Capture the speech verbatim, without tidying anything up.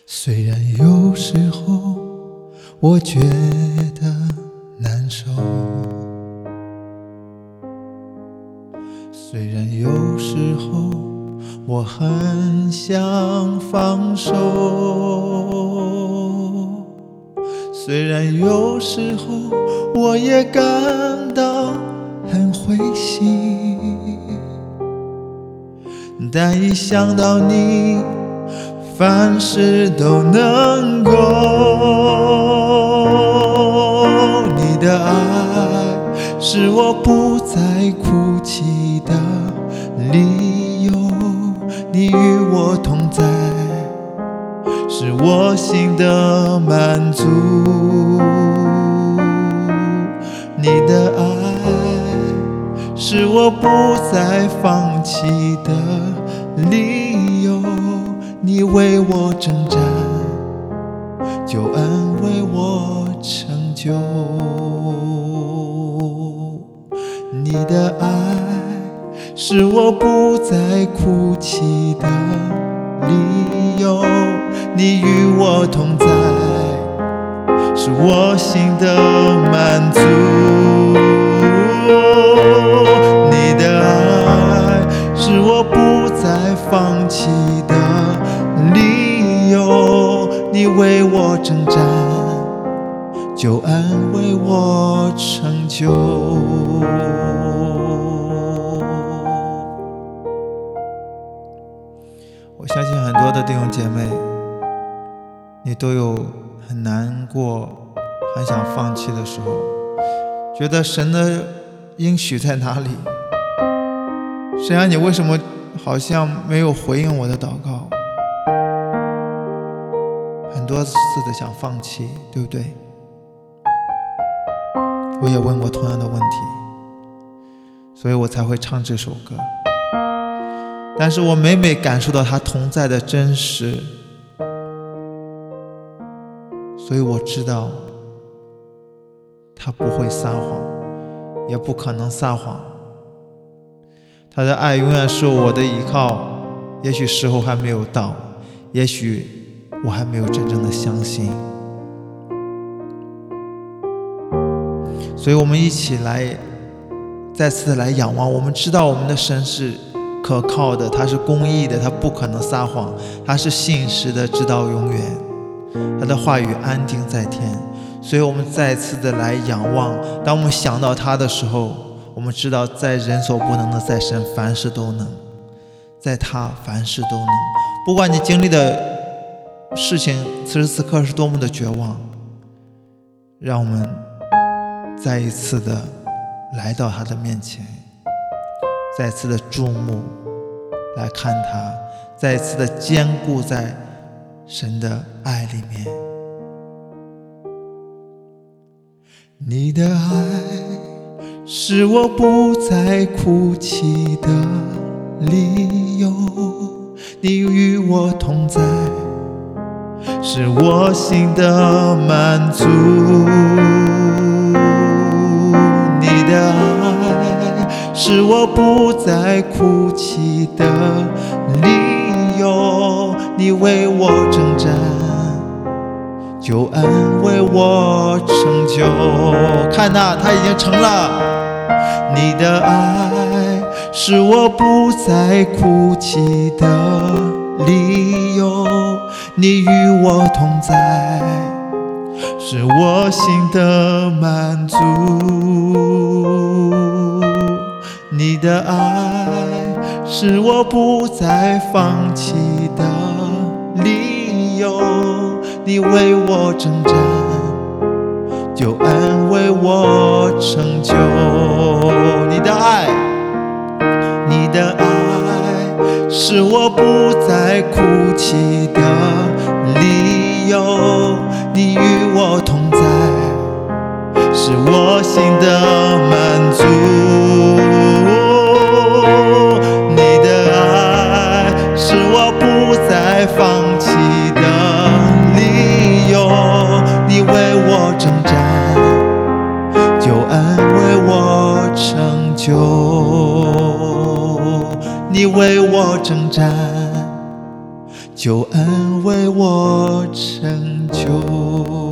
虽然有时候我觉得难受，虽然有时候我很想放手，虽然有时候我也感到很灰心，但一想到你凡事都能够，你的爱是我不再哭泣的理由，你与我同在是我心的满足，你的爱是我不再放弃的理由，你为我征战，救恩为我成就，你的爱是我不再哭泣的理由，你与我同在是我心的满足，你的爱是我不再放弃的理由，你为我征战，救恩为我成就。我相信很多的弟兄姐妹，你都有很难过很想放弃的时候，觉得神的应许在哪里？神啊，你为什么好像没有回应我的祷告？很多次的想放弃，对不对？我也问过同样的问题，所以我才会唱这首歌。但是我每每感受到他同在的真实，所以我知道他不会撒谎，也不可能撒谎。他的爱永远是我的依靠，也许时候还没有到，也许我还没有真正的相信。所以我们一起来再次来仰望，我们知道我们的神是可靠的，他是公义的，他不可能撒谎，他是信实的直到永远，他的话语安定在天。所以我们再次的来仰望，当我们想到他的时候，我们知道在人所不能的，在神凡事都能，在他凡事都能。不管你经历的事情此时此刻是多么的绝望，让我们再一次的来到他的面前，再一次的注目来看他，再一次的坚固在神的爱里面。你的爱是我不再哭泣的理由，你与我同在是我心的满足，你的爱是我不再哭泣的理由，你为我征战，救恩为我成就。看哪，他已经成了。你的爱是我不再哭泣的理由，你与我同在是我心的满足，你的爱是我不再放弃的理由，你为我征战，救恩为我成就。你的爱，你的爱是我不再哭泣的理由，你与我同在是我心的满足，你的爱是我不再放弃的理由，你为我征战，救恩为我成就，你为我征战， 救恩为我成就。